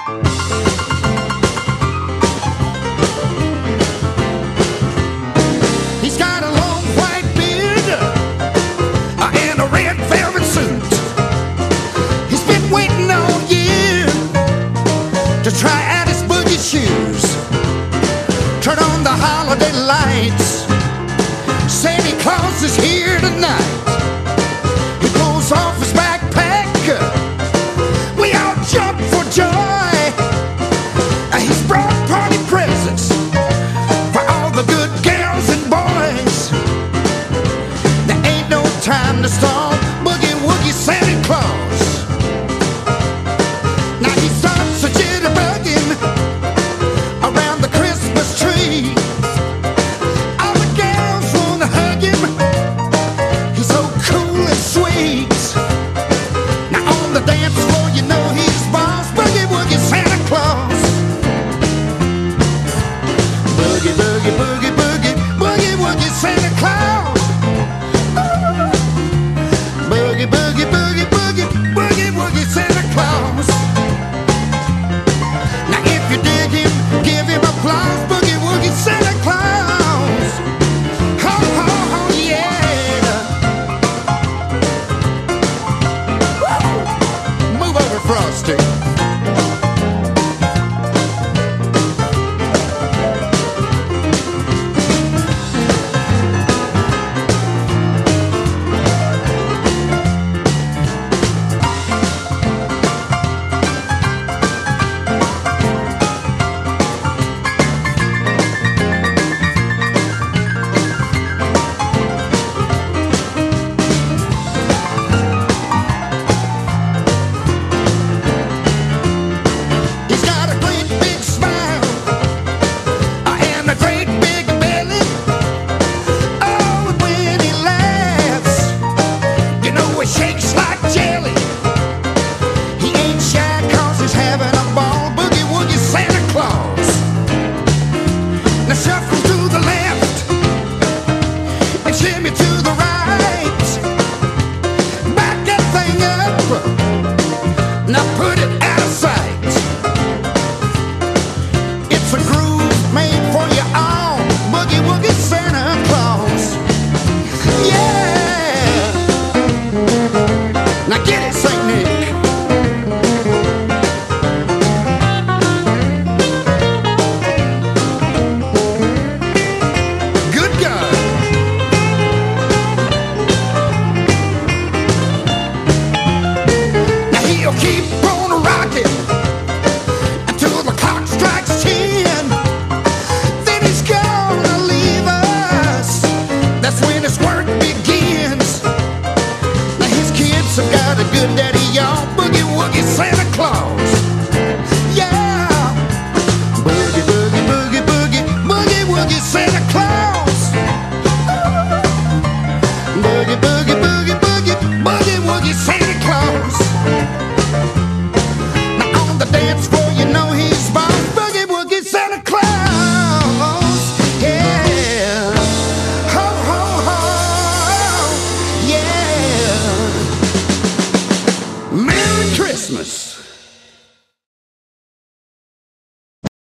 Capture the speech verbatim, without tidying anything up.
He's got a long white beard uh, and a red velvet suit. He's been waiting all year to try out his boogie shoes. Turn on the holiday lights, Santa Claus is here tonight. He pulls off his backpack, we all jump for joy. He's brought party presents for all the good girls and boys. There ain't no time to stall, boogie woogie Santa Claus. Now he starts a jitterbugging around the Christmas tree. All the girls wanna hug him, he's so cool and sweet. Now on the dance floor you know he's boss, boogie woogie Santa Claus. Boogie, boogie, boogie, boogie, boogie woogie Santa Claus. Boogie, boogie, boogie, boogie, boogie woogie Santa Claus. Now if you dig him, give him applause, boogie woogie Santa Claus. Ho, ho, ho, yeah. Woo! Move over, Frosty. He's got a great big smile uh, and a great big belly. Oh, and when he laughs, you know it shakes like jelly. He ain't shy cause he's having a ball, boogie woogie Santa Claus. Now shuffle to the left and shimmy to the right. Back that thing up, now put it out of sight. It's a groove made for you all, boogie woogie Santa Claus. Yeah. Now get it, Saint Nick. Good God. Now he'll keep on rocking until the clock strikes ten. Then he's gonna leave us. That's when his work begins. Now his kids have got a good daddy, y'all. Boogie woogie Santa